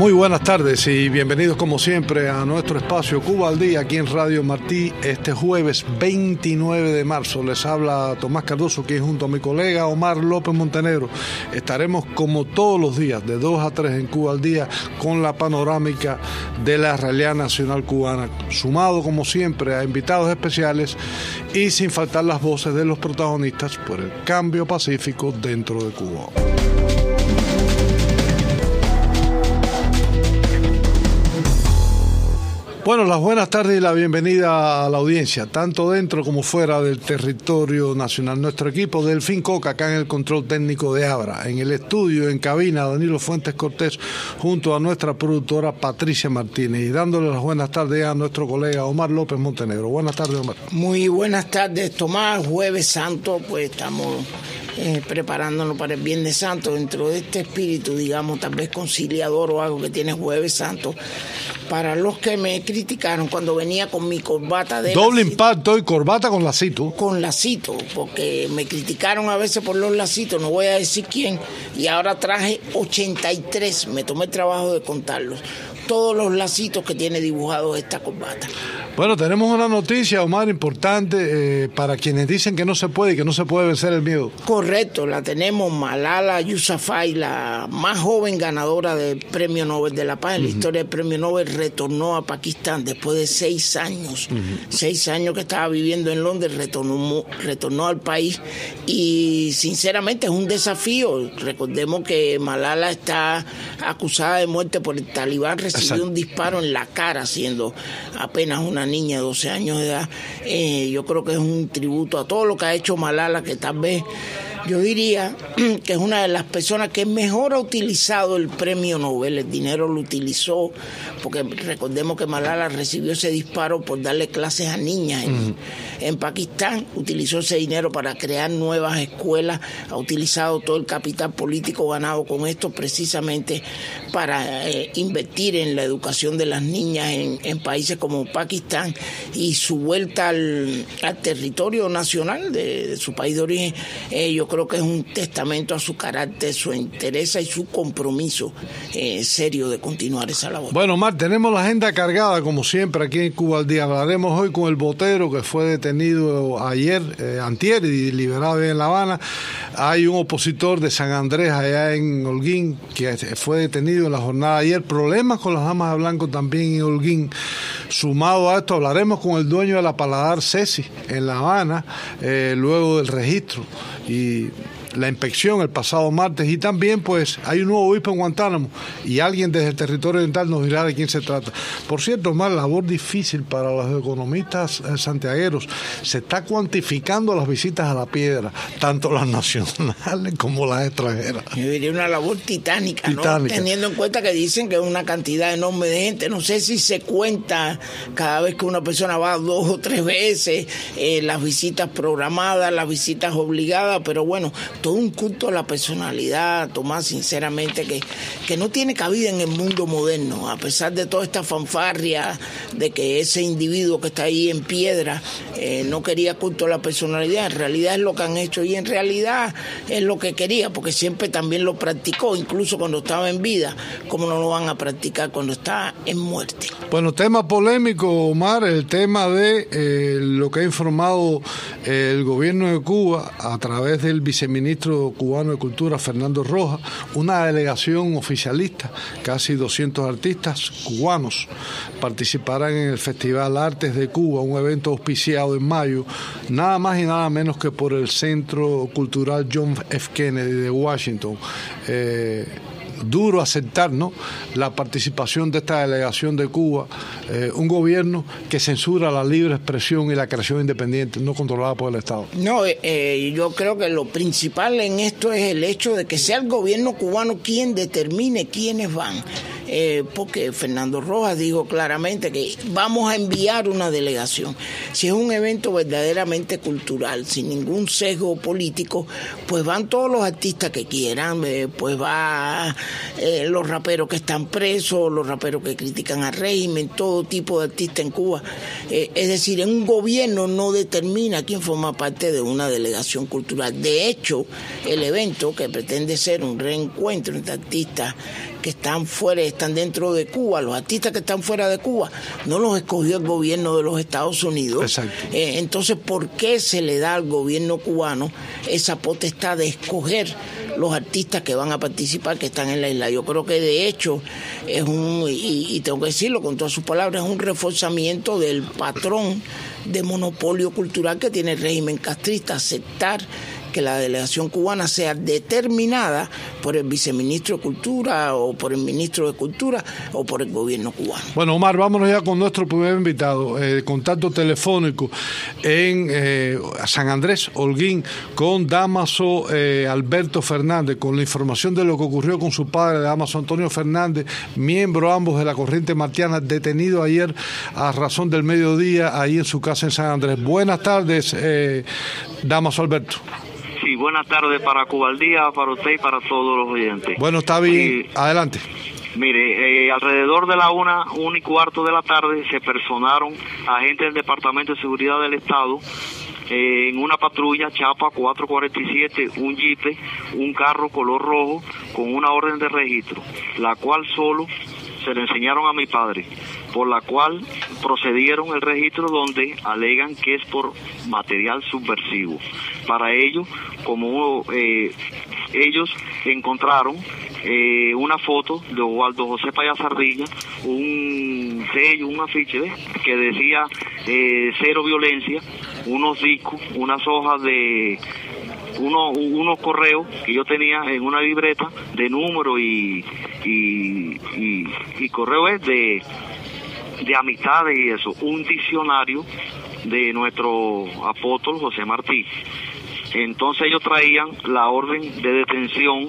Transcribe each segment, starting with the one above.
Muy buenas tardes y bienvenidos como siempre a nuestro espacio Cuba al Día aquí en Radio Martí este jueves 29 de marzo. Les habla Tomás Cardoso, quien junto a mi colega Omar López Montenegro estaremos como todos los días de 2 a 3 en Cuba al Día con la panorámica de la realidad nacional cubana, sumado como siempre a invitados especiales y sin faltar las voces de los protagonistas por el cambio pacífico dentro de Cuba. Bueno, las buenas tardes y la bienvenida a la audiencia, tanto dentro como fuera del territorio nacional. Nuestro equipo Delfín Coca, acá en el control técnico de Abra, en el estudio, en cabina, Danilo Fuentes Cortés, junto a nuestra productora Patricia Martínez, y dándole las buenas tardes a nuestro colega Omar López Montenegro. Buenas tardes, Omar. Muy buenas tardes, Tomás. Jueves Santo, pues estamos preparándonos para el Viernes Santo, dentro de este espíritu, digamos, tal vez conciliador o algo que tiene Jueves Santo. Para los que me criticaron cuando venía con mi corbata de doble lacito, impacto y corbata con lacito. Con lacito, porque me criticaron a veces por los lacitos, no voy a decir quién, y ahora traje 83, me tomé el trabajo de contarlos, todos los lacitos que tiene dibujados esta corbata. Bueno, tenemos una noticia, Omar, importante para quienes dicen que no se puede y que no se puede vencer el miedo. Correcto, la tenemos. Malala Yousafzai, la más joven ganadora del Premio Nobel de la Paz en la historia del Premio Nobel, retornó a Pakistán después de 6 años. 6 años que estaba viviendo en Londres, retornó al país y sinceramente es un desafío. Recordemos que Malala está acusada de muerte por el talibán, recibió un disparo en la cara siendo apenas una niña de 12 años de edad. Yo creo que es un tributo a todo lo que ha hecho Malala, que tal vez yo diría que es una de las personas que mejor ha utilizado el premio Nobel. El dinero lo utilizó, porque recordemos que Malala recibió ese disparo por darle clases a niñas en Pakistán. Utilizó ese dinero para crear nuevas escuelas, ha utilizado todo el capital político ganado con esto precisamente para invertir en la educación de las niñas en países como Pakistán, y su vuelta al territorio nacional de su país de origen, yo creo que es un testamento a su carácter, su interés y su compromiso serio de continuar esa labor. Bueno, Omar, tenemos la agenda cargada como siempre aquí en Cuba al Día. Hablaremos hoy con el botero que fue detenido ayer, antier, y liberado en La Habana. Hay un opositor de San Andrés allá en Holguín que fue detenido en la jornada de ayer. Problemas con las damas de blanco también en Holguín. Sumado a esto, hablaremos con el dueño de la Paladar Ceci en La Habana, luego del registro y la inspección el pasado martes, y también pues hay un nuevo obispo en Guantánamo y alguien desde el territorio oriental nos dirá de quién se trata. Por cierto, Omar, labor difícil para los economistas santiagueros. Se está cuantificando las visitas a la piedra, tanto las nacionales como las extranjeras. Yo diría una labor titánica, ¿no? Teniendo en cuenta que dicen que es una cantidad enorme de gente. No sé si se cuenta cada vez que una persona va 2 o 3 veces, las visitas programadas, las visitas obligadas, pero bueno, todo un culto a la personalidad, Tomás, sinceramente, que no tiene cabida en el mundo moderno, a pesar de toda esta fanfarria de que ese individuo que está ahí en piedra no quería culto a la personalidad. En realidad es lo que han hecho, y en realidad es lo que quería, porque siempre también lo practicó, incluso cuando estaba en vida. ¿Cómo no lo van a practicar cuando está en muerte? Bueno, tema polémico, Omar, el tema de lo que ha informado el gobierno de Cuba a través del viceministro cubano de Cultura, Fernando Rojas. Una delegación oficialista, casi 200 artistas cubanos, participarán en el Festival Artes de Cuba, un evento auspiciado en mayo, nada más y nada menos que por el Centro Cultural John F. Kennedy de Washington. Duro aceptar, ¿no?, la participación de esta delegación de Cuba, un gobierno que censura la libre expresión y la creación independiente, no controlada por el Estado. No, yo creo que lo principal en esto es el hecho de que sea el gobierno cubano quien determine quiénes van. Porque Fernando Rojas dijo claramente que vamos a enviar una delegación. Si es un evento verdaderamente cultural, sin ningún sesgo político, pues van todos los artistas que quieran, pues va los raperos que están presos, los raperos que critican al régimen, todo tipo de artistas en Cuba. Es decir, un gobierno no determina quién forma parte de una delegación cultural. De hecho, el evento, que pretende ser un reencuentro entre artistas que están fuera, están dentro de Cuba, los artistas que están fuera de Cuba, no los escogió el gobierno de los Estados Unidos. Exacto. Entonces, ¿por qué se le da al gobierno cubano esa potestad de escoger los artistas que van a participar, que están en la isla? Yo creo que de hecho es y tengo que decirlo con todas sus palabras, es un reforzamiento del patrón de monopolio cultural que tiene el régimen castrista, aceptar que la delegación cubana sea determinada por el viceministro de Cultura o por el ministro de Cultura o por el gobierno cubano. Bueno, Omar, vámonos ya con nuestro primer invitado. Contacto telefónico en San Andrés, Holguín, con Dámaso Alberto Fernández, con la información de lo que ocurrió con su padre, Dámaso Antonio Fernández, miembro ambos de la corriente martiana, detenido ayer a razón del mediodía ahí en su casa en San Andrés. Buenas tardes, Dámaso Alberto. Sí, buenas tardes para Cuba al Día, para usted y para todos los oyentes. Bueno, está bien. Adelante. Mire, alrededor de la 1:15 de la tarde se personaron agentes del Departamento de Seguridad del Estado en una patrulla Chapa 447, un Jeep, un carro color rojo con una orden de registro, la cual solo se le enseñaron a mi padre, por la cual procedieron el registro donde alegan que es por material subversivo. Para ello, como ellos encontraron una foto de Osvaldo José Payá Sardilla, un sello, un afiche que decía cero violencia, unos discos, unas hojas de unos correos que yo tenía en una libreta de número y correos de amistades y eso, un diccionario de nuestro apóstol José Martí. Entonces ellos traían la orden de detención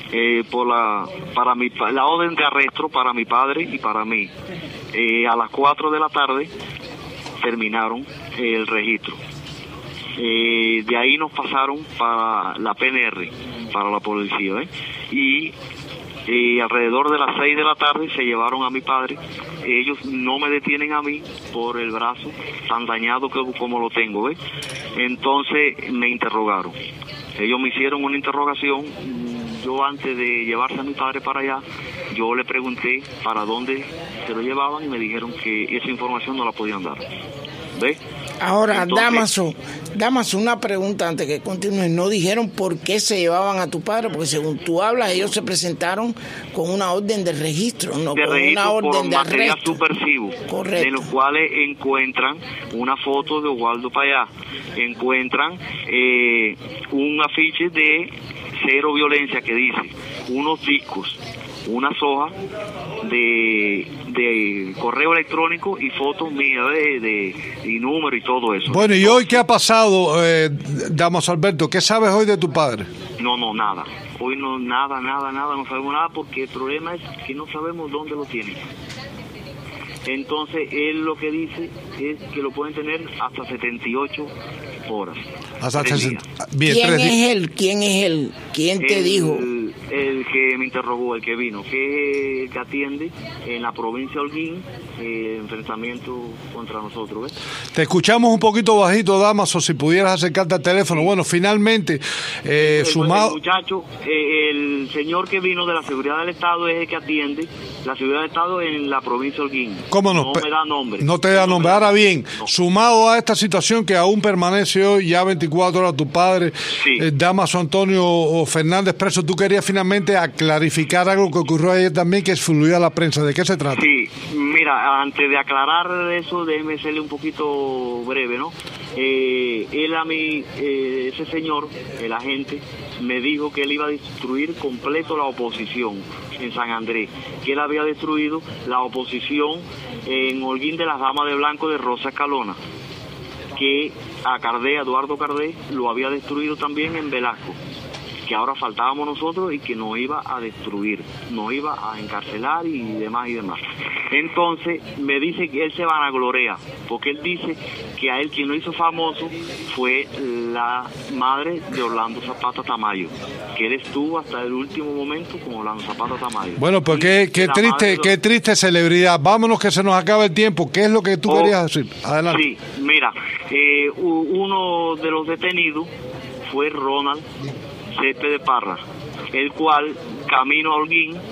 la orden de arresto para mi padre y para mí. A las 4 de la tarde terminaron el registro. De ahí nos pasaron para la PNR, para la policía, y alrededor de las 6 de la tarde se llevaron a mi padre. Ellos no me detienen a mí por el brazo tan dañado como lo tengo, Entonces me interrogaron. Ellos me hicieron una interrogación. Yo, antes de llevarse a mi padre para allá, yo le pregunté para dónde se lo llevaban y me dijeron que esa información no la podían dar. ¿Ves? Ahora, entonces, Dámaso, una pregunta antes que continúe. ¿No dijeron por qué se llevaban a tu padre? Porque según tú hablas, ellos se presentaron con una orden de registro, no de con registro una orden por de material arresto. subversivo. Correcto. De los cuales encuentran una foto de Osvaldo Payá, encuentran un afiche de cero violencia que dice, unos discos, unas hojas de correo electrónico y fotos mías y número y todo eso. Bueno, ¿y hoy qué ha pasado, Dámaso Alberto? ¿Qué sabes hoy de tu padre? No, nada. Hoy no, nada, no sabemos nada porque el problema es que no sabemos dónde lo tienen. Entonces, él lo que dice es que lo pueden tener hasta 78 horas. Hasta bien, ¿Quién es él? ¿Quién te dijo? El que me interrogó, el que vino, que atiende en la provincia de Holguín enfrentamiento contra nosotros. Te escuchamos un poquito bajito, Dámaso, si pudieras acercarte al teléfono. Bueno, finalmente, sumado... El muchacho, el señor que vino de la Seguridad del Estado es el que atiende la Seguridad del Estado en la provincia de Holguín. ¿Cómo no? No me da nombre. No te da nombre. Ahora bien, sumado a esta situación que aún permanece hoy, ya 24 horas, tu padre, sí. Dámaso Antonio Fernández preso, tú querías finalmente clarificar algo que ocurrió ayer también, que fluía a la prensa. ¿De qué se trata? Sí, mira, antes de aclarar eso, déjeme serle un poquito breve, ¿no? Él a mí, ese señor, el agente, me dijo que él iba a destruir completo la oposición en San Andrés, que él había destruido la oposición en Holguín de las Damas de Blanco de Rosa Escalona, que a Eduardo Cardé, lo había destruido también en Velasco, que ahora faltábamos nosotros y que nos iba a destruir, nos iba a encarcelar y demás y demás. Entonces me dice que él se vanagloria, porque él dice que a él quien lo hizo famoso fue la madre de Orlando Zapata Tamayo, que él estuvo hasta el último momento con Orlando Zapata Tamayo. Bueno, pues qué triste celebridad. Vámonos que se nos acaba el tiempo. ¿Qué es lo que tú querías decir? Adelante. Sí, mira, uno de los detenidos fue Ronald Cepe de Parra, el cual camino a Holguín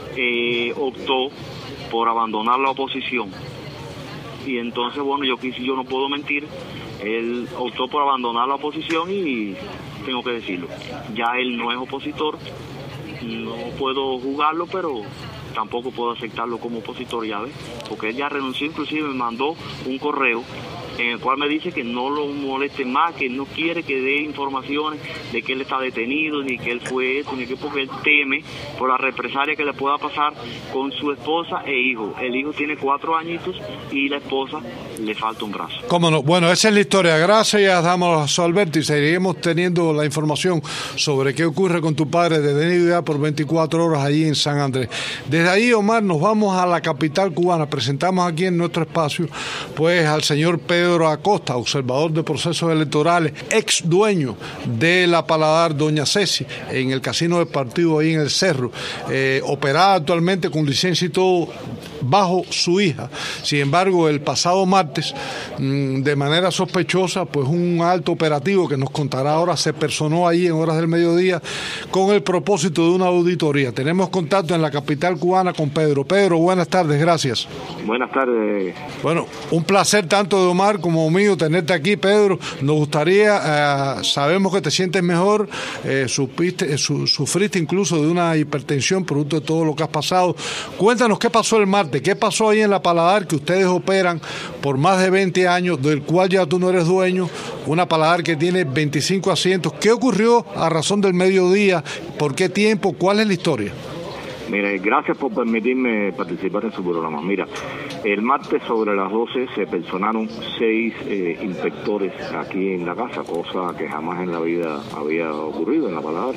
optó por abandonar la oposición. Y entonces, bueno, yo no puedo mentir, él optó por abandonar la oposición y tengo que decirlo, ya él no es opositor, no puedo juzgarlo, pero tampoco puedo aceptarlo como opositor, ya ves, porque él ya renunció, inclusive me mandó un correo en el cual me dice que no lo molesten más, que no quiere que dé informaciones de que él está detenido, ni que él fue esto, ni que porque él teme por la represalia que le pueda pasar con su esposa e hijo. El hijo tiene 4 añitos y la esposa le falta un brazo. ¿Cómo no? Bueno, esa es la historia. Gracias, damos Alberto, y seguiremos teniendo la información sobre qué ocurre con tu padre detenido ya por 24 horas allí en San Andrés. Desde ahí, Omar, nos vamos a la capital cubana. Presentamos aquí en nuestro espacio pues al señor Pedro Acosta, observador de procesos electorales, ex dueño de la Paladar Doña Ceci, en el casino del partido ahí en el Cerro, operada actualmente con licencia y todo bajo su hija. Sin embargo, el pasado martes, de manera sospechosa, pues un alto operativo que nos contará ahora se personó ahí en horas del mediodía con el propósito de una auditoría. Tenemos contacto en la capital cubana con Pedro. Pedro, buenas tardes, gracias. Buenas tardes. Bueno, un placer tanto de Omar como mío tenerte aquí, Pedro. Nos gustaría, sabemos que te sientes mejor, sufriste incluso de una hipertensión producto de todo lo que has pasado. Cuéntanos qué pasó el martes, qué pasó ahí en la Paladar, que ustedes operan por más de 20 años, del cual ya tú no eres dueño, una Paladar que tiene 25 asientos. ¿Qué ocurrió a razón del mediodía? ¿Por qué tiempo? ¿Cuál es la historia? Mire, gracias por permitirme participar en su programa. Mira, el martes sobre las 12 se personaron 6 inspectores aquí en la casa, cosa que jamás en la vida había ocurrido en la Paladar.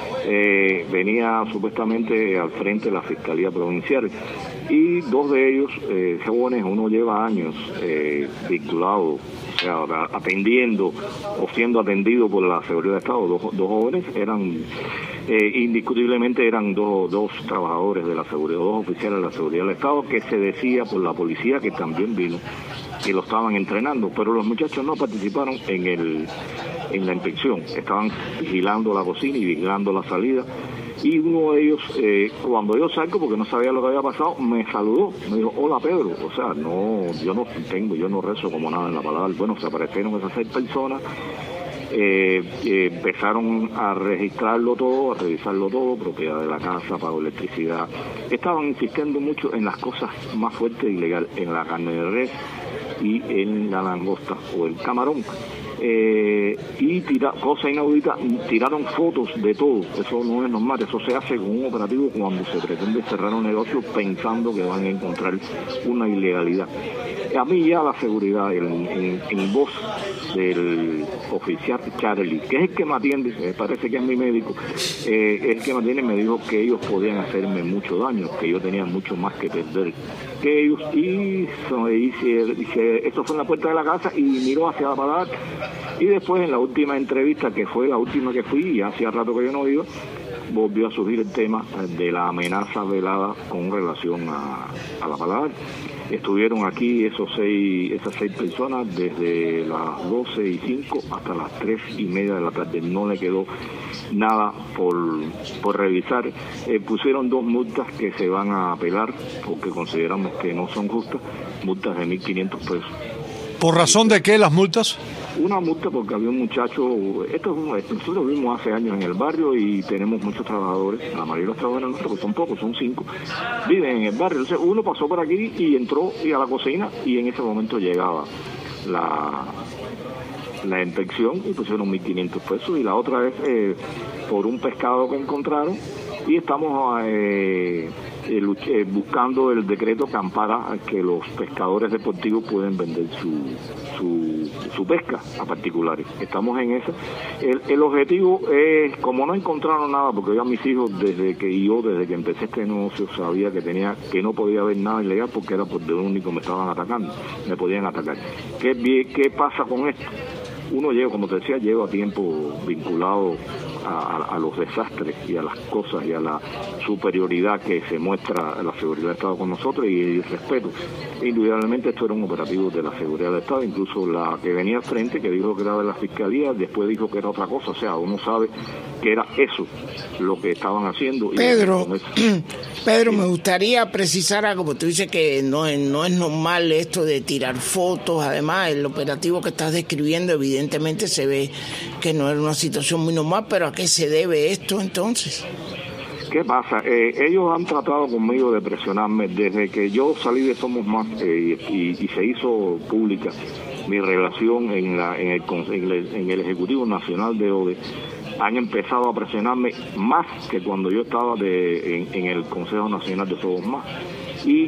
Venía supuestamente al frente de la Fiscalía Provincial y 2 de ellos, jóvenes, uno lleva años vinculado, o sea, atendiendo o siendo atendido por la Seguridad de Estado. Dos jóvenes eran, indiscutiblemente eran dos trabajadores de la seguridad, 2 oficiales de la Seguridad del Estado, que se decía por la policía que también vino, que lo estaban entrenando, pero los muchachos no participaron en la inspección, estaban vigilando la cocina y vigilando la salida. Y uno de ellos, cuando yo salgo, porque no sabía lo que había pasado, me saludó, me dijo, hola Pedro, o sea, yo no rezo como nada en la Paladar. Bueno, se aparecieron esas 6 personas, empezaron a registrarlo todo, a revisarlo todo, propiedad de la casa, pago de electricidad. Estaban insistiendo mucho en las cosas más fuertes e ilegales, en la carne de res y en la langosta o el camarón. Cosa inaudita, tiraron fotos de todo. Eso no es normal, eso se hace con un operativo cuando se pretende cerrar un negocio pensando que van a encontrar una ilegalidad. A mí ya la seguridad, en voz del oficial Charlie, que es el que me atiende, me parece que es mi médico, el que me atiende, me dijo que ellos podían hacerme mucho daño, que yo tenía mucho más que perder que ellos, y eso fue en la puerta de la casa y miró hacia la Paladar. Y después en la última entrevista, que fue la última que fui, y hacía rato que yo no iba, volvió a surgir el tema de la amenaza velada con relación a la Paladar. Estuvieron aquí esas 6 personas desde las 12:05 hasta las 3:30 de la tarde. No le quedó nada por revisar. Pusieron 2 multas que se van a apelar porque consideramos que no son justas, multas de 1.500 pesos. ¿Por razón de qué las multas? Una multa porque había un muchacho, nosotros vivimos hace años en el barrio y tenemos muchos trabajadores, la mayoría de los trabajadores nuestros, son pocos, son 5, viven en el barrio. Entonces uno pasó por aquí y entró a la cocina y en ese momento llegaba la inspección y pusieron 1.500 pesos, y la otra vez por un pescado que encontraron, y estamos buscando el decreto que ampara que los pescadores deportivos pueden vender su pesca a particulares. Estamos en eso. El objetivo es, como no encontraron nada, porque ya mis hijos, desde que empecé este negocio, sabía que no podía haber nada ilegal, porque era por de lo único me estaban atacando, me podían atacar. ¿Qué pasa con esto? Uno lleva, como te decía, lleva tiempo vinculado a los desastres y a las cosas y a la superioridad que se muestra la seguridad del Estado con nosotros y el respeto. Indudablemente esto era un operativo de la seguridad del Estado, incluso la que venía al frente, que dijo que era de la Fiscalía, después dijo que era otra cosa, o sea, uno sabe que era eso lo que estaban haciendo. Pedro, me gustaría precisar algo, porque tú dices que no es normal esto de tirar fotos. Además, el operativo que estás describiendo evidentemente se ve que no era una situación muy normal, pero ¿a qué se debe esto entonces? ¿Qué pasa? Ellos han tratado conmigo de presionarme desde que yo salí de Somos Más y se hizo pública mi relación en el Ejecutivo Nacional de ODE. Han empezado a presionarme más que cuando yo estaba en el Consejo Nacional de Somos Más. Y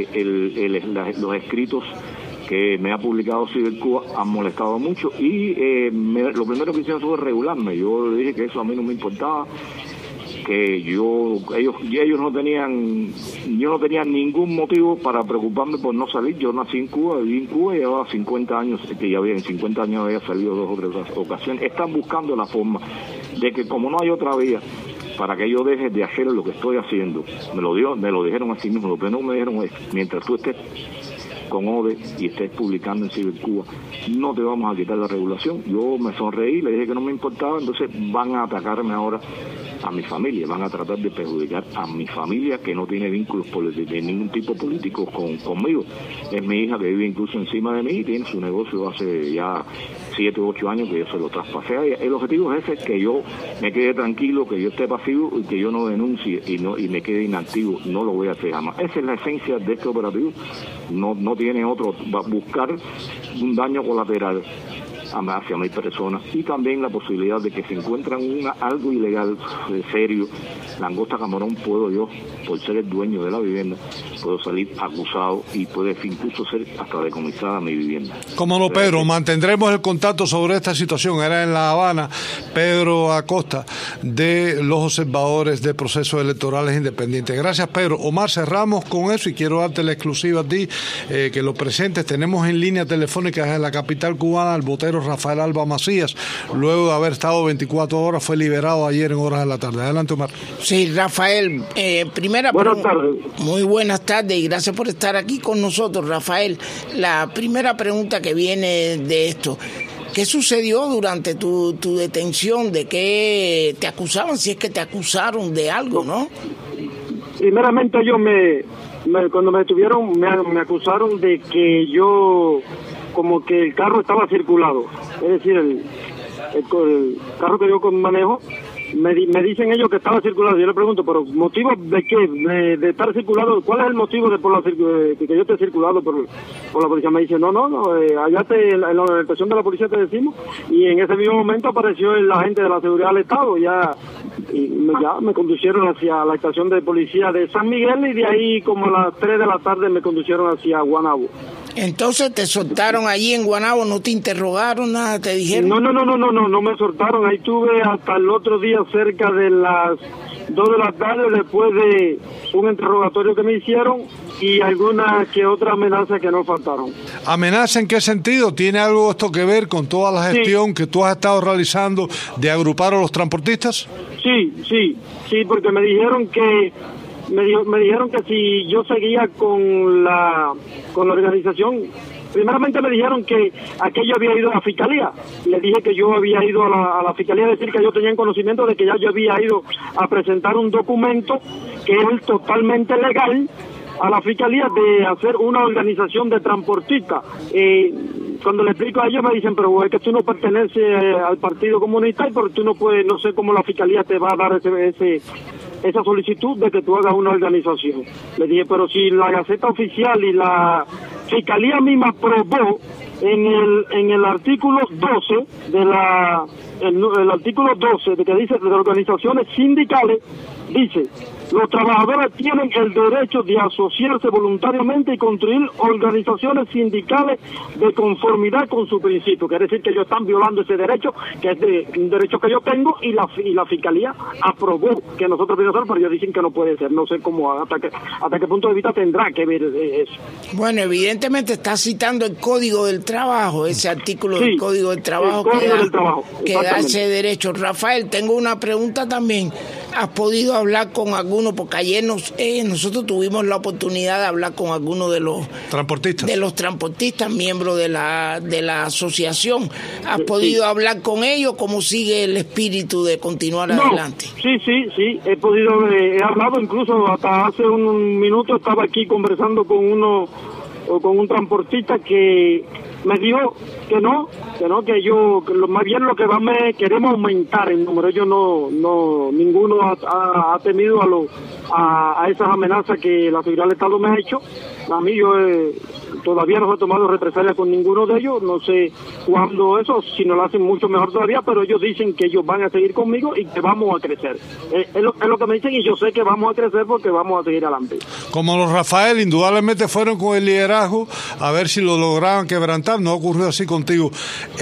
los escritos que me ha publicado Cibercuba han molestado mucho y lo primero que hicieron fue regularme. Yo le dije que eso a mí no me importaba, que ellos no tenían, yo no tenía ningún motivo para preocuparme por no salir. Yo nací en Cuba, viví en Cuba y llevaba 50 años, en 50 años había salido 2 o 3 ocasiones. Están buscando la forma de que, como no hay otra vía para que yo deje de hacer lo que estoy haciendo, me lo dijeron así mismo. Lo que no me dijeron es: mientras tú estés con ODE y estés publicando en Cibercuba, no te vamos a quitar la regulación. Yo me sonreí, le dije que no me importaba. Entonces van a atacarme ahora a mi familia, van a tratar de perjudicar a mi familia, que no tiene vínculos de ningún tipo político conmigo. Es mi hija, que vive incluso encima de mí y tiene su negocio hace ya 7 u 8 años que yo se lo traspasé a ella. El objetivo es ese, que yo me quede tranquilo, que yo esté pasivo y que yo no denuncie y me quede inactivo. No lo voy a hacer jamás. Esa es la esencia de este operativo. No tiene otro, va a buscar un daño colateral hacia mi persona, y también la posibilidad de que se encuentran algo ilegal serio. Langosta Camarón, puedo yo, por ser el dueño de la vivienda, puedo salir acusado y puede incluso ser hasta decomisada mi vivienda. Cómo no, Pedro, mantendremos el contacto sobre esta situación. Era en La Habana Pedro Acosta, de los observadores de procesos electorales independientes. Gracias, Pedro. Omar, cerramos con eso y quiero darte la exclusiva a ti, que lo presentes. Tenemos en línea telefónica desde la capital cubana al botero Rafael Alba Macías. Luego de haber estado 24 horas, fue liberado ayer en horas de la tarde. Adelante, Omar. Sí, Rafael, buenas tardes. Muy buenas tardes y gracias por estar aquí con nosotros, Rafael. La primera pregunta que viene de esto: ¿qué sucedió durante tu detención? ¿De qué te acusaban? Si es que te acusaron de algo, ¿no? Primeramente cuando me detuvieron me acusaron de que yo, como que el carro estaba circulado, es decir, el carro que yo manejo, me dicen ellos que estaba circulado. Yo le pregunto, ¿pero motivo de qué? De estar circulado, ¿cuál es el motivo de que yo esté circulado por la policía? Me dice, no, allá en la estación de la policía te decimos. Y en ese mismo momento apareció el agente de la seguridad del Estado, ya me conducieron hacia la estación de policía de San Miguel, y de ahí como a las 3 de la tarde me conducieron hacia Guanabo. Entonces te soltaron allí en Guanabo, no te interrogaron, nada, te dijeron. No me soltaron. Ahí tuve hasta el otro día cerca de las 2 de la tarde, después de un interrogatorio que me hicieron y alguna que otra amenaza que no faltaron. ¿Amenaza en qué sentido? ¿Tiene algo esto que ver con toda la gestión que tú has estado realizando de agrupar a los transportistas? Sí, porque me dijeron que si yo seguía con la organización, primeramente me dijeron que aquello había ido a la fiscalía. Le dije que yo había ido a la fiscalía a decir que yo tenía conocimiento de que ya yo había ido a presentar un documento que es totalmente legal a la fiscalía de hacer una organización de transportistas. Cuando le explico a ellos me dicen, pero es que tú no perteneces al Partido Comunista y porque tú no puedes, no sé cómo la fiscalía te va a dar esa solicitud de que tú hagas una organización. Le dije, pero si la Gaceta Oficial y la Fiscalía misma probó en el artículo 12 el artículo 12 de que dice de organizaciones sindicales, dice los trabajadores tienen el derecho de asociarse voluntariamente y construir organizaciones sindicales de conformidad con su principio. Quiere decir que ellos están violando ese derecho, que es un derecho que yo tengo, y la Fiscalía aprobó que nosotros podemos hacer, pero ellos dicen que no puede ser. No sé cómo, hasta qué punto de vista tendrá que ver eso. Bueno, evidentemente está citando el Código del Trabajo, ese artículo del Código del Trabajo, que da ese derecho. Rafael, tengo una pregunta también. ¿Has podido hablar con alguno? Porque ayer nosotros tuvimos la oportunidad de hablar con algunos de los transportistas, miembros de la asociación. ¿Has podido hablar con ellos? ¿Cómo sigue el espíritu de continuar adelante? Sí, he hablado, incluso hasta hace un minuto estaba aquí conversando con un transportista que me dijo que más bien lo que queremos aumentar el número. Ellos ninguno ha temido a esas amenazas que la seguridad del Estado me ha hecho. A mí todavía no he tomado represalias con ninguno de ellos, no sé cuándo eso, si no lo hacen mucho mejor todavía, pero ellos dicen que ellos van a seguir conmigo y que vamos a crecer. Es lo que me dicen, y yo sé que vamos a crecer porque vamos a seguir adelante. Como los Rafael, indudablemente fueron con el liderazgo a ver si lo lograban quebrantar. No ocurrió así contigo.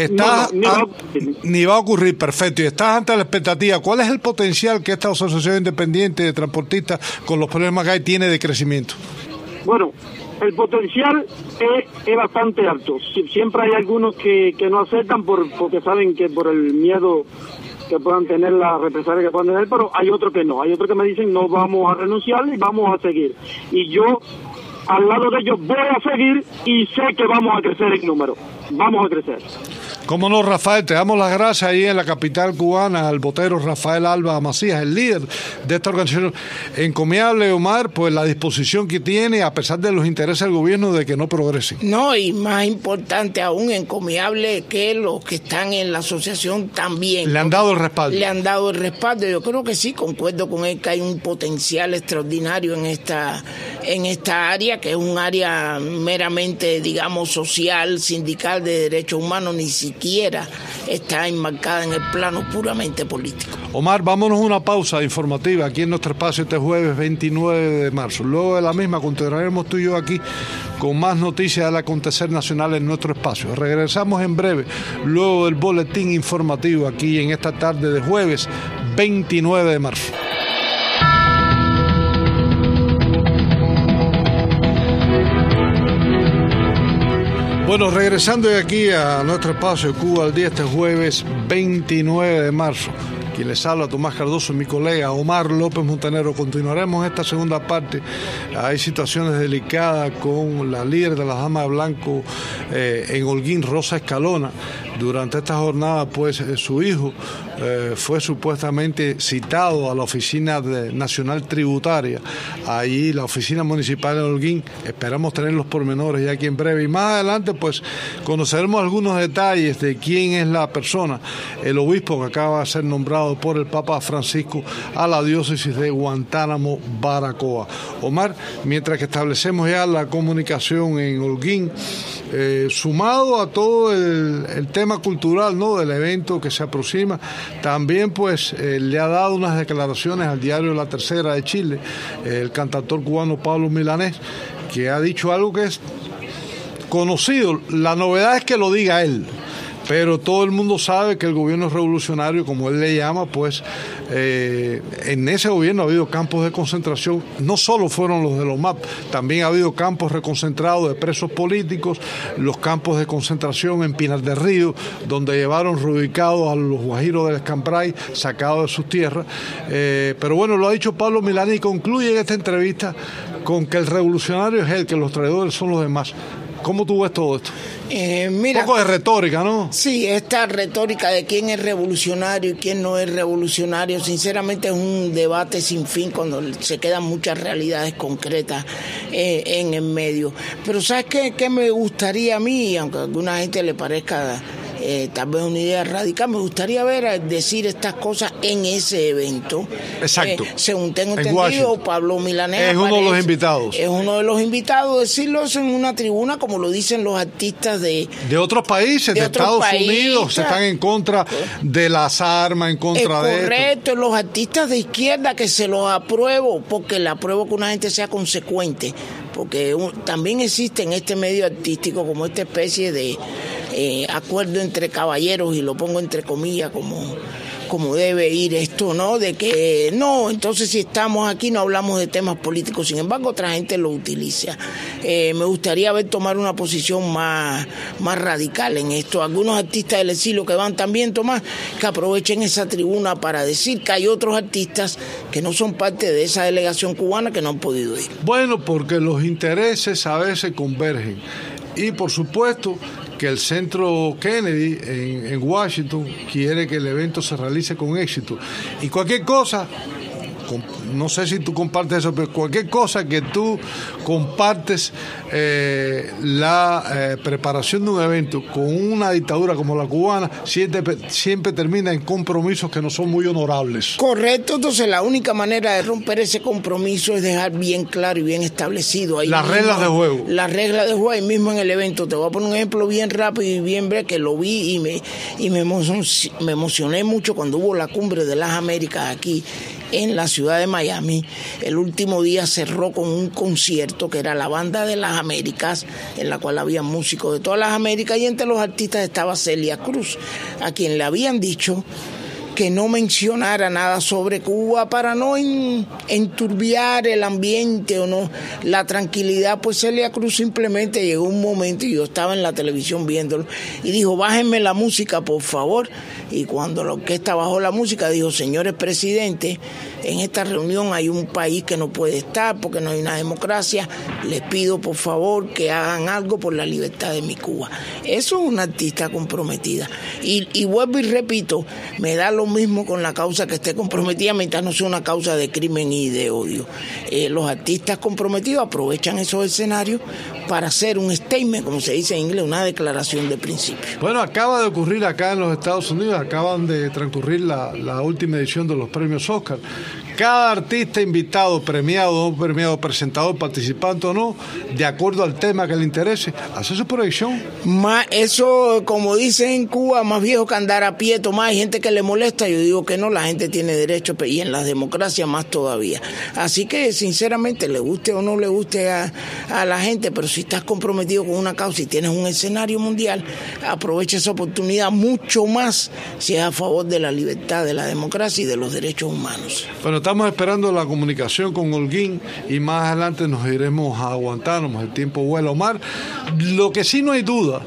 Ni va a ocurrir, perfecto. Y estás ante la expectativa. ¿Cuál es el potencial que esta asociación independiente de transportistas, con los problemas que hay, tiene de crecimiento? Bueno, el potencial es bastante alto. Siempre hay algunos que no aceptan porque saben que por el miedo que puedan tener, la represalia que puedan tener, pero hay otros que no. Hay otros que me dicen no vamos a renunciar y vamos a seguir. Y yo, al lado de ellos, voy a seguir y sé que vamos a crecer en número. Vamos a crecer. Cómo no, Rafael, te damos las gracias ahí en la capital cubana al botero Rafael Alba Macías, el líder de esta organización. Encomiable, Omar, pues la disposición que tiene, a pesar de los intereses del gobierno, de que no progrese. No, y más importante aún, encomiable que los que están en la asociación también. Le han dado el respaldo. Le han dado el respaldo. Yo creo que sí, concuerdo con él que hay un potencial extraordinario en esta área, que es un área meramente, digamos, social, sindical, de derechos humanos, ni siquiera está enmarcada en el plano puramente político. Omar, vámonos a una pausa informativa aquí en nuestro espacio este jueves 29 de marzo. Luego de la misma continuaremos tú y yo aquí con más noticias del acontecer nacional en nuestro espacio. Regresamos en breve, luego del boletín informativo aquí en esta tarde de jueves 29 de marzo. Bueno, regresando de aquí a nuestro espacio Cuba al día este jueves 29 de marzo. Quien les habla, Tomás Cardoso, y mi colega Omar López Montenegro. Continuaremos esta segunda parte. Hay situaciones delicadas con la líder de las Damas de Blanco en Holguín, Rosa Escalona. Durante esta jornada, pues, su hijo fue supuestamente citado a la Oficina Nacional Tributaria, ahí la Oficina Municipal de Holguín. Esperamos tener los pormenores ya aquí en breve. Y más adelante, pues, conoceremos algunos detalles de quién es la persona, el obispo que acaba de ser nombrado por el Papa Francisco a la diócesis de Guantánamo, Baracoa. Omar, mientras que establecemos ya la comunicación en Holguín, sumado a todo el tema cultural, ¿no?, del evento que se aproxima, también pues le ha dado unas declaraciones al diario La Tercera de Chile, el cantautor cubano Pablo Milanés, que ha dicho algo que es conocido. La novedad es que lo diga él, pero todo el mundo sabe que el gobierno revolucionario, como él le llama, pues en ese gobierno ha habido campos de concentración. No solo fueron los de los MAP, también ha habido campos reconcentrados de presos políticos, los campos de concentración en Pinar del Río, donde llevaron reubicados a los guajiros del Escambray, sacados de sus tierras. Pero bueno, lo ha dicho Pablo Milanés y concluye en esta entrevista con que el revolucionario es él, que los traidores son los demás. ¿Cómo tú ves todo esto? Mira, un poco de retórica, ¿no? Sí, esta retórica de quién es revolucionario y quién no es revolucionario, sinceramente es un debate sin fin cuando se quedan muchas realidades concretas en el medio. Pero ¿sabes qué me gustaría a mí, aunque a alguna gente le parezca tal vez una idea radical. Me gustaría decir estas cosas en ese evento. Exacto. Según tengo entendido, Pablo Milanés es uno de los invitados. Es uno de los invitados, decirlo en una tribuna, como lo dicen los artistas de otros países, de Estados Unidos, se están en contra de las armas, en contra de esto. Correcto, los artistas de izquierda que se los apruebo, porque le apruebo que una gente sea consecuente, porque también existe en este medio artístico como esta especie de acuerdo entre caballeros, y lo pongo entre comillas como debe ir esto, ¿no? De que no, entonces si estamos aquí no hablamos de temas políticos, sin embargo otra gente lo utiliza. Me gustaría ver tomar una posición más radical en esto. Algunos artistas del exilio que van también, Tomás, que aprovechen esa tribuna para decir que hay otros artistas que no son parte de esa delegación cubana que no han podido ir. Bueno, porque los intereses a veces convergen. Y por supuesto que el Centro Kennedy en Washington quiere que el evento se realice con éxito. Y cualquier cosa, no sé si tú compartes eso, pero cualquier cosa que tú compartes la preparación de un evento con una dictadura como la cubana, siempre termina en compromisos que no son muy honorables. Correcto, entonces la única manera de romper ese compromiso es dejar bien claro y bien establecido ahí las reglas de juego. Las reglas de juego ahí mismo en el evento. Te voy a poner un ejemplo bien rápido y bien breve que lo vi y me emocioné mucho cuando hubo la Cumbre de las Américas aquí en la ciudad de Miami. El último día cerró con un concierto que era la Banda de las Américas, en la cual había músicos de todas las Américas, y entre los artistas estaba Celia Cruz, a quien le habían dicho que no mencionara nada sobre Cuba para no enturbiar el ambiente o no la tranquilidad. Pues Celia Cruz simplemente llegó un momento, y yo estaba en la televisión viéndolo, y dijo: bájenme la música, por favor. Y cuando la orquesta bajó la música, dijo: señores presidentes, en esta reunión hay un país que no puede estar porque no hay una democracia. Les pido por favor que hagan algo por la libertad de mi Cuba. Eso es una artista comprometida. Y vuelvo y repito, me da lo mismo con la causa que esté comprometida mientras no sea una causa de crimen y de odio. Los artistas comprometidos aprovechan esos escenarios para hacer un statement, como se dice en inglés, una declaración de principio. Bueno, acaba de ocurrir acá en los Estados Unidos, acaban de transcurrir la última edición de los premios Oscar. Cada artista invitado, premiado, no premiado, presentador, participante o no, de acuerdo al tema que le interese, hace su proyección. Eso, como dicen en Cuba, más viejo que andar a pie. Tomás, hay gente que le molesta, yo digo que no, la gente tiene derecho, y en las democracias más todavía. Así que, sinceramente, le guste o no le guste a la gente, pero si estás comprometido con una causa y tienes un escenario mundial, aprovecha esa oportunidad mucho más si es a favor de la libertad, de la democracia y de los derechos humanos. Bueno, estamos esperando la comunicación con Holguín y más adelante nos iremos a Guantánamo. El tiempo vuela, Omar. Lo que sí no hay duda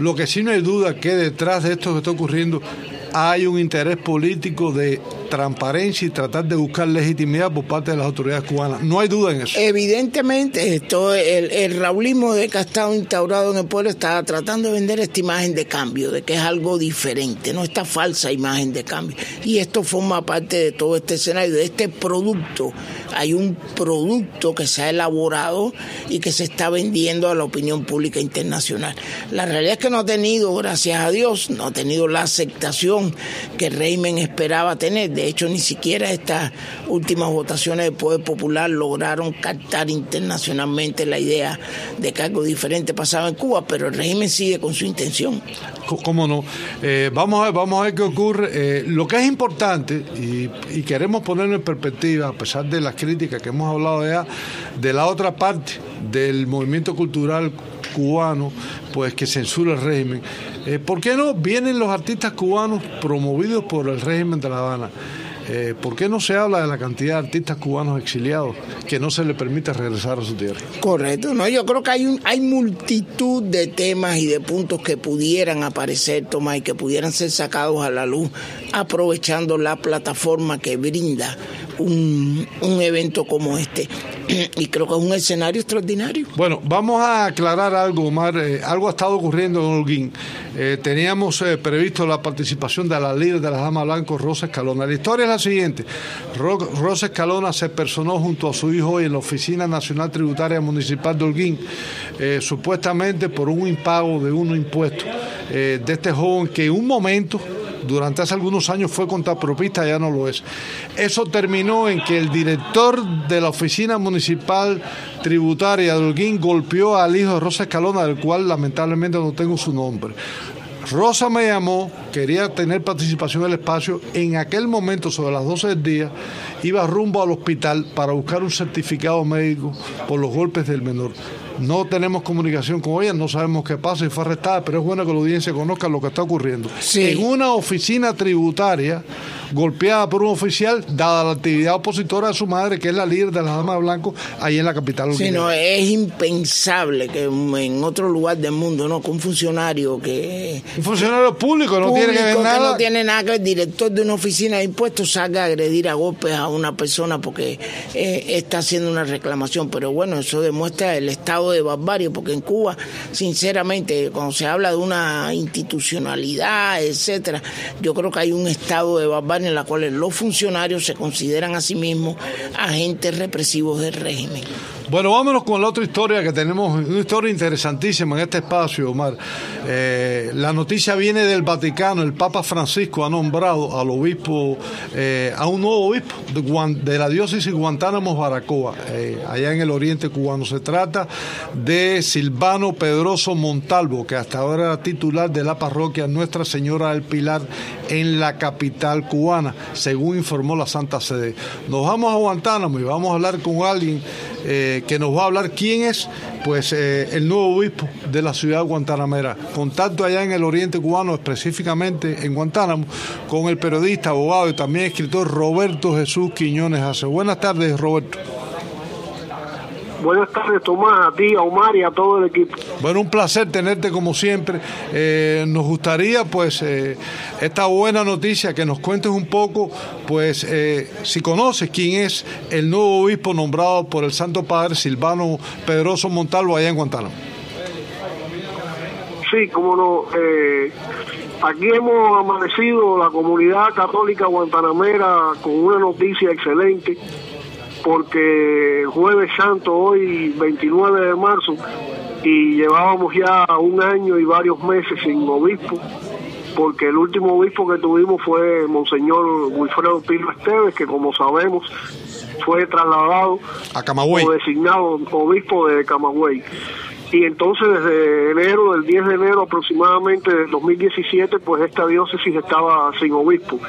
que detrás de esto que está ocurriendo hay un interés político de transparencia y tratar de buscar legitimidad por parte de las autoridades cubanas. No hay duda en eso. Evidentemente, el raulismo de que ha estado instaurado en el pueblo está tratando de vender esta imagen de cambio, de que es algo diferente, no esta falsa imagen de cambio. Y esto forma parte de todo este escenario, de este producto. Hay un producto que se ha elaborado y que se está vendiendo a la opinión pública internacional. La realidad es que no ha tenido, gracias a Dios, no ha tenido la aceptación que el régimen esperaba tener. De hecho, ni siquiera estas últimas votaciones del Poder Popular lograron captar internacionalmente la idea de que algo diferente pasaba en Cuba, pero el régimen sigue con su intención. ¿Cómo no? Vamos a ver qué ocurre. Lo que es importante, y queremos ponerlo en perspectiva, a pesar de las críticas que hemos hablado ya, de la otra parte del movimiento cultural cubano, pues que censura el régimen. ¿Por qué no vienen los artistas cubanos promovidos por el régimen de La Habana? ¿Por qué no se habla de la cantidad de artistas cubanos exiliados que no se les permite regresar a su tierra? Correcto, no, yo creo que hay multitud de temas y de puntos que pudieran aparecer, Tomás, y que pudieran ser sacados a la luz aprovechando la plataforma que brinda un evento como este. Y creo que es un escenario extraordinario. Bueno, vamos a aclarar algo, Omar. Algo ha estado ocurriendo en Holguín. Teníamos previsto la participación de la líder de la Dama Blanco, Rosa Escalona. La historia es la siguiente. Rosa Escalona se personó junto a su hijo hoy en la Oficina Nacional Tributaria Municipal de Holguín, supuestamente por un impago de unos impuestos. de este joven que en un momento, durante hace algunos años, fue contrapropista, ya no lo es. Eso terminó en que el director de la Oficina Municipal Tributaria de Holguín golpeó al hijo de Rosa Escalona, del cual lamentablemente no tengo su nombre. Rosa me llamó, quería tener participación en el espacio. En aquel momento, sobre las 12 del día, iba rumbo al hospital para buscar un certificado médico por los golpes del menor. No tenemos comunicación con ella, no sabemos qué pasa y fue arrestada, pero es bueno que la audiencia conozca lo que está ocurriendo. Sí. En una oficina tributaria, golpeada por un oficial, dada la actividad opositora de su madre, que es la líder de las Damas de Blanco, ahí en la capital. Sí, no, es impensable que en otro lugar del mundo, ¿no? Que un funcionario público no tiene que ver nada. No tiene nada que ver, director de una oficina de impuestos salga a agredir a golpes a una persona porque está haciendo una reclamación. Pero bueno, eso demuestra el estado de barbarie, porque en Cuba, sinceramente, cuando se habla de una institucionalidad, etcétera, yo creo que hay un estado de barbarie en la cual los funcionarios se consideran a sí mismos agentes represivos del régimen. Bueno, vámonos con la otra historia que tenemos, una historia interesantísima en este espacio, Omar. La noticia viene del Vaticano. El Papa Francisco ha nombrado al obispo, a un nuevo obispo de la diócesis Guantánamo-Baracoa, allá en el oriente cubano. Se trata de Silvano Pedroso Montalvo, que hasta ahora era titular de la parroquia Nuestra Señora del Pilar en la capital cubana, según informó la Santa Sede. Nos vamos a Guantánamo y vamos a hablar con alguien que nos va a hablar quién es, pues el nuevo obispo de la ciudad guantanamera. Contacto allá en el oriente cubano, específicamente en Guantánamo, con el periodista, abogado y también escritor Roberto Jesús Quiñones Ace. Buenas tardes, Roberto. Buenas tardes, Tomás, a ti, a Omar y a todo el equipo. Bueno, un placer tenerte como siempre. Nos gustaría, pues, esta buena noticia, que nos cuentes un poco, pues, si conoces quién es el nuevo obispo nombrado por el Santo Padre Silvano Pedroso Montalvo allá en Guantánamo. Sí, cómo no. Aquí hemos amanecido la comunidad católica guantanamera con una noticia excelente, porque Jueves Santo, hoy 29 de marzo, y llevábamos ya un año y varios meses sin obispo, porque el último obispo que tuvimos fue Monseñor Wilfredo Pilo Esteves, que como sabemos fue trasladado a Camagüey, o designado obispo de Camagüey. Y entonces desde enero, del 10 de enero aproximadamente del 2017, pues esta diócesis estaba sin obispo.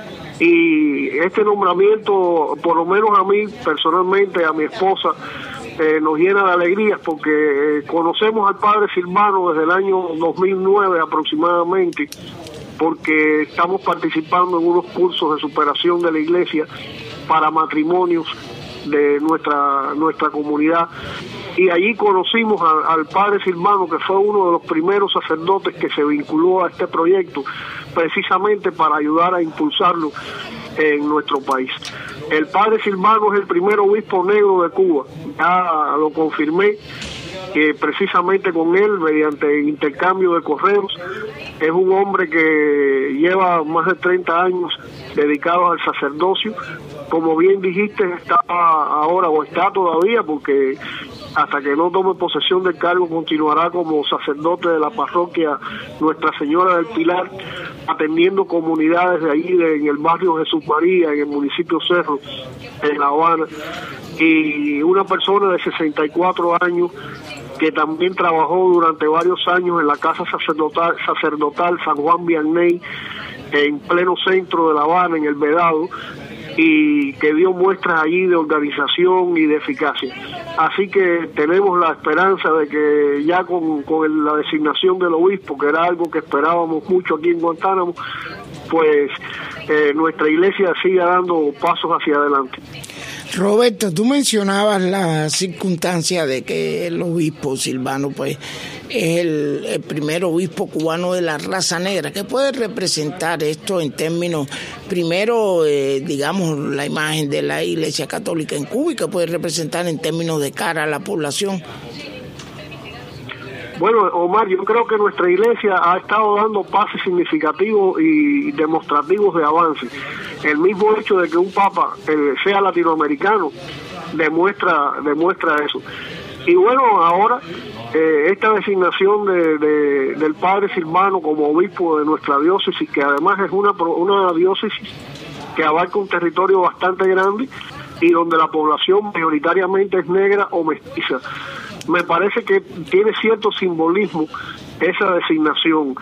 Y este nombramiento, por lo menos a mí personalmente, a mi esposa, nos llena de alegrías, porque conocemos al padre Silvano desde el año 2009 aproximadamente, porque estamos participando en unos cursos de superación de la iglesia para matrimonios de nuestra comunidad, y allí conocimos al padre Silvano, que fue uno de los primeros sacerdotes que se vinculó a este proyecto, precisamente para ayudar a impulsarlo en nuestro país. El padre Silvano es el primer obispo negro de Cuba, ya lo confirmé, que precisamente con él, mediante intercambio de correos. Es un hombre que lleva más de 30 años dedicados al sacerdocio. Como bien dijiste, está ahora, o está todavía, porque hasta que no tome posesión del cargo continuará como sacerdote de la parroquia Nuestra Señora del Pilar, atendiendo comunidades de allí, en el barrio Jesús María, en el municipio Cerro, en La Habana. Y una persona de 64 años que también trabajó durante varios años en la casa sacerdotal San Juan Vianney, en pleno centro de La Habana, en el Vedado, y que dio muestras allí de organización y de eficacia. Así que tenemos la esperanza de que ya con la designación del obispo, que era algo que esperábamos mucho aquí en Guantánamo, pues nuestra iglesia siga dando pasos hacia adelante. Roberto, tú mencionabas la circunstancia de que el obispo Silvano, pues, es el primer obispo cubano de la raza negra. ¿Qué puede representar esto en términos, primero, digamos, la imagen de la Iglesia Católica en Cuba, y qué puede representar en términos de cara a la población? Bueno, Omar, yo creo que nuestra iglesia ha estado dando pasos significativos y demostrativos de avance. El mismo hecho de que un papa sea latinoamericano demuestra eso. Y bueno, ahora esta designación del padre Silvano como obispo de nuestra diócesis, que además es una diócesis que abarca un territorio bastante grande y donde la población mayoritariamente es negra o mestiza, me parece que tiene cierto simbolismo esa designación.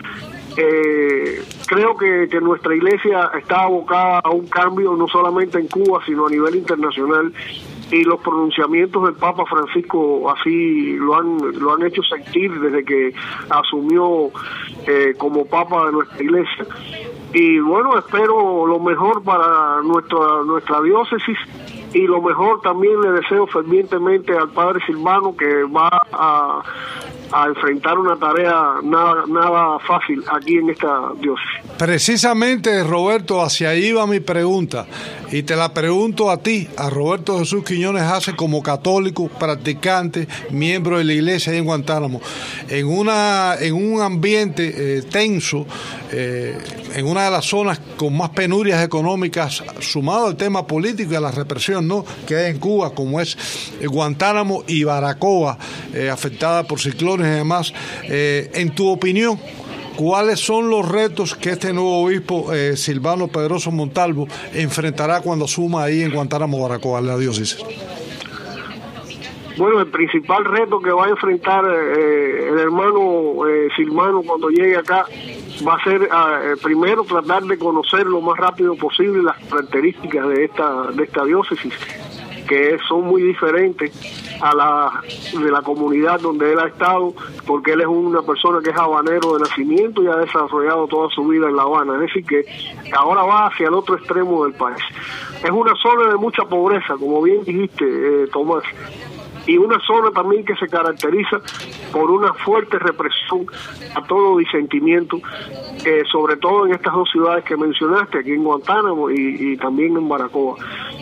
Creo que nuestra iglesia está abocada a un cambio no solamente en Cuba, sino a nivel internacional, y los pronunciamientos del Papa Francisco así lo han hecho sentir desde que asumió como Papa de nuestra iglesia. Y bueno, espero lo mejor para nuestra diócesis, y lo mejor también le deseo fervientemente al padre Silvano, que va a enfrentar una tarea nada fácil aquí en esta diócesis. Precisamente, Roberto, hacia ahí va mi pregunta, y te la pregunto a ti, a Roberto Jesús Quiñones Hace, como católico, practicante, miembro de la iglesia ahí en Guantánamo, en un ambiente tenso, en una de las zonas con más penurias económicas, sumado al tema político y a la represión, ¿no?, que hay en Cuba, como es Guantánamo y Baracoa, afectada por ciclones y demás. En tu opinión, ¿cuáles son los retos que este nuevo obispo Silvano Pedroso Montalvo enfrentará cuando asuma ahí en Guantánamo, Baracoa, la diócesis? Bueno, el principal reto que va a enfrentar el hermano Silvano cuando llegue acá va a ser primero tratar de conocer lo más rápido posible las características de esta diócesis, que son muy diferentes a de la comunidad donde él ha estado, porque él es una persona que es habanero de nacimiento y ha desarrollado toda su vida en La Habana, es decir que ahora va hacia el otro extremo del país. Es una zona de mucha pobreza, como bien dijiste, Tomás, y una zona también que se caracteriza por una fuerte represión a todo disentimiento, sobre todo en estas dos ciudades que mencionaste, aquí en Guantánamo y también en Baracoa.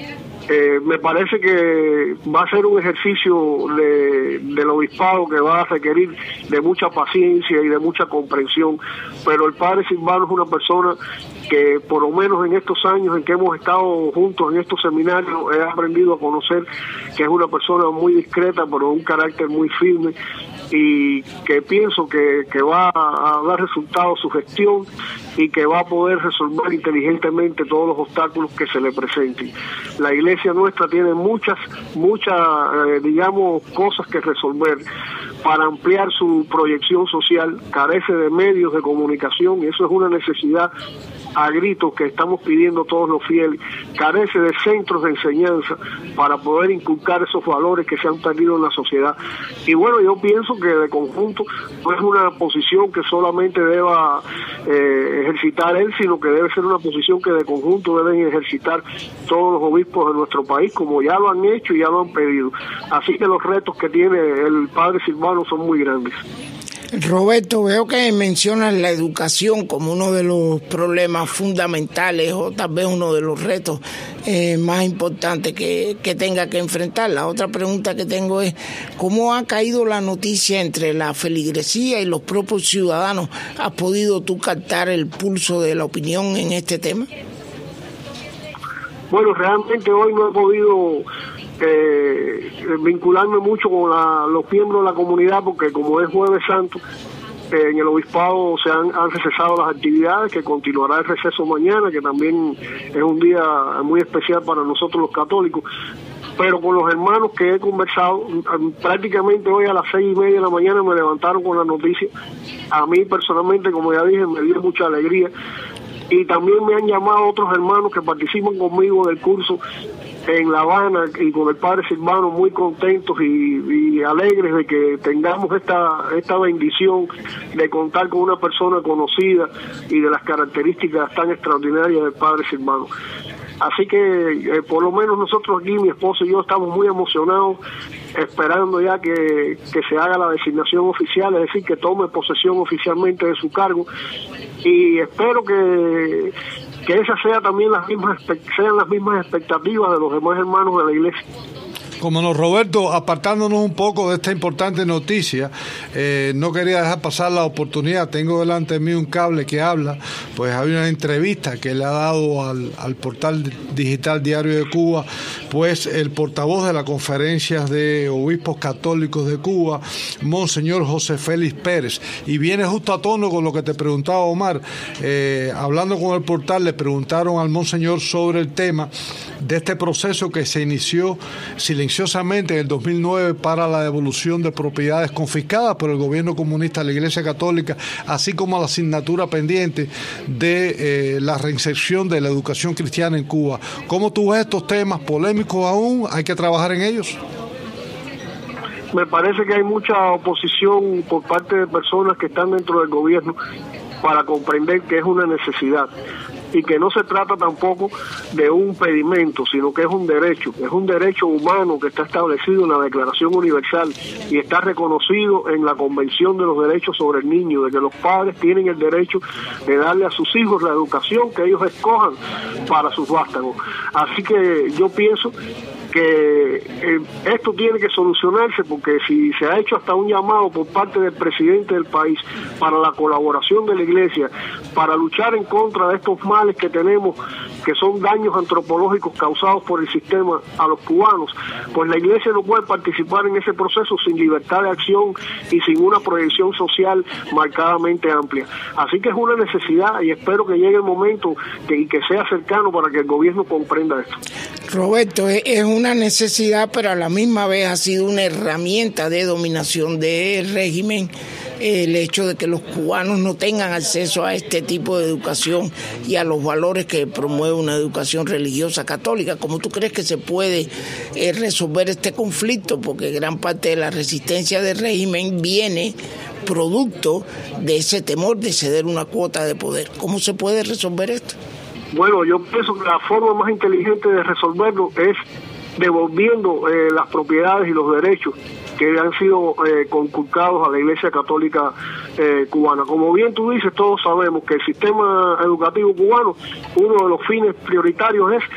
Me parece que va a ser un ejercicio del obispado que va a requerir de mucha paciencia y de mucha comprensión, pero el padre Silvano es una persona que por lo menos en estos años en que hemos estado juntos en estos seminarios he aprendido a conocer que es una persona muy discreta, pero un carácter muy firme, y que pienso que va a dar resultados su gestión y que va a poder resolver inteligentemente todos los obstáculos que se le presenten. La iglesia nuestra tiene muchas digamos, cosas que resolver para ampliar su proyección social, carece de medios de comunicación, y eso es una necesidad a gritos que estamos pidiendo todos los fieles, carece de centros de enseñanza para poder inculcar esos valores que se han perdido en la sociedad. Y bueno, yo pienso que de conjunto no es una posición que solamente deba ejercitar él, sino que debe ser una posición que de conjunto deben ejercitar todos los obispos de nuestro país, como ya lo han hecho y ya lo han pedido. Así que los retos que tiene el padre Silvano son muy grandes. Roberto, veo que mencionas la educación como uno de los problemas fundamentales o tal vez uno de los retos más importantes que tenga que enfrentar. La otra pregunta que tengo es, ¿cómo ha caído la noticia entre la feligresía y los propios ciudadanos? ¿Has podido tú captar el pulso de la opinión en este tema? Bueno, realmente hoy no he podido vincularme mucho con los miembros de la comunidad, porque como es Jueves Santo, en el obispado se han recesado las actividades, que continuará el receso mañana, que también es un día muy especial para nosotros los católicos. Pero con los hermanos que he conversado, prácticamente hoy a las 6:30 de la mañana me levantaron con la noticia. A mí personalmente, como ya dije, me dio mucha alegría, y también me han llamado otros hermanos que participan conmigo del curso en La Habana y con el padre Silvano, muy contentos y alegres de que tengamos esta bendición de contar con una persona conocida y de las características tan extraordinarias del padre Silvano. Así que por lo menos nosotros aquí, mi esposo y yo, estamos muy emocionados, esperando ya que se haga la designación oficial, es decir, que tome posesión oficialmente de su cargo, y espero que esas sean también las mismas expectativas de los demás hermanos de la iglesia. Como no, Roberto, apartándonos un poco de esta importante noticia, no quería dejar pasar la oportunidad. Tengo delante de mí un cable que habla, pues hay una entrevista que le ha dado al portal digital Diario de Cuba, pues el portavoz de la Conferencia de Obispos Católicos de Cuba, Monseñor José Félix Pérez, y viene justo a tono con lo que te preguntaba Omar. Hablando con el portal, le preguntaron al Monseñor sobre el tema de este proceso que se inició silenciosamente en el 2009 para la devolución de propiedades confiscadas por el gobierno comunista a la Iglesia Católica, así como a la asignatura pendiente de la reinserción de la educación cristiana en Cuba. ¿Cómo tú ves estos temas polémicos aún? ¿Hay que trabajar en ellos? Me parece que hay mucha oposición por parte de personas que están dentro del gobierno para comprender que es una necesidad y que no se trata tampoco de un pedimento, sino que es un derecho humano que está establecido en la Declaración Universal y está reconocido en la Convención de los Derechos sobre el Niño, de que los padres tienen el derecho de darle a sus hijos la educación que ellos escojan para sus vástagos. Así que yo pienso que esto tiene que solucionarse, porque si se ha hecho hasta un llamado por parte del presidente del país para la colaboración de la Iglesia, para luchar en contra de estos males que tenemos, que son daños antropológicos causados por el sistema a los cubanos, pues la Iglesia no puede participar en ese proceso sin libertad de acción y sin una proyección social marcadamente amplia. Así que es una necesidad y espero que llegue el momento y que sea cercano para que el gobierno comprenda esto. Roberto, es una necesidad, pero a la misma vez ha sido una herramienta de dominación del régimen el hecho de que los cubanos no tengan acceso a este tipo de educación y a los valores que promueve una educación religiosa católica. ¿Cómo tú crees que se puede resolver este conflicto? Porque gran parte de la resistencia del régimen viene producto de ese temor de ceder una cuota de poder. ¿Cómo se puede resolver esto? Bueno, yo pienso que la forma más inteligente de resolverlo es devolviendo las propiedades y los derechos que han sido conculcados a la Iglesia Católica cubana. Como bien tú dices, todos sabemos que el sistema educativo cubano, uno de los fines prioritarios es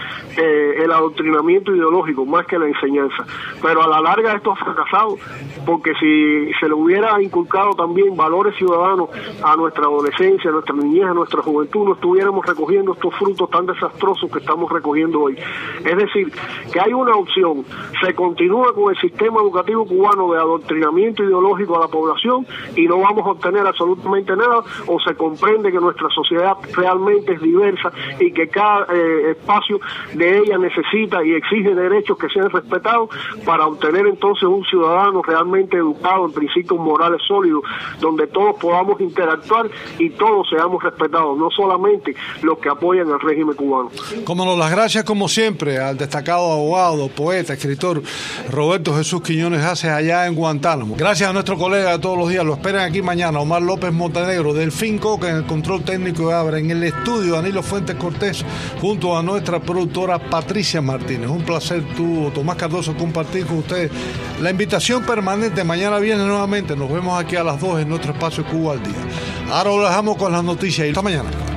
el adoctrinamiento ideológico, más que la enseñanza. Pero a la larga esto ha fracasado, porque si se le hubiera inculcado también valores ciudadanos a nuestra adolescencia, a nuestra niñez, a nuestra juventud, no estuviéramos recogiendo estos frutos tan desastrosos que estamos recogiendo hoy. Es decir, que hay una opción: se continúa con el sistema educativo cubano de adoctrinamiento ideológico a la población y no vamos a obtener absolutamente nada, o se comprende que nuestra sociedad realmente es diversa y que cada espacio de ella necesita y exige derechos que sean respetados para obtener entonces un ciudadano realmente educado en principios morales sólidos, donde todos podamos interactuar y todos seamos respetados, no solamente los que apoyan al régimen cubano. Como no, las gracias como siempre al destacado abogado, poeta, escritor Roberto Jesús Quiñones Haces allá en Guantánamo. Gracias a nuestro colega de todos los días, lo esperan aquí mañana, Omar López Montenegro, Delfín Coca en el control técnico de Abra, en el estudio Danilo Fuentes Cortés, junto a nuestra productora Patricia Martínez. Un placer Tomás Cardoso, compartir con ustedes la invitación permanente. Mañana viene nuevamente, nos vemos aquí a las 2 en nuestro espacio Cuba al Día. Ahora lo dejamos con las noticias y hasta mañana.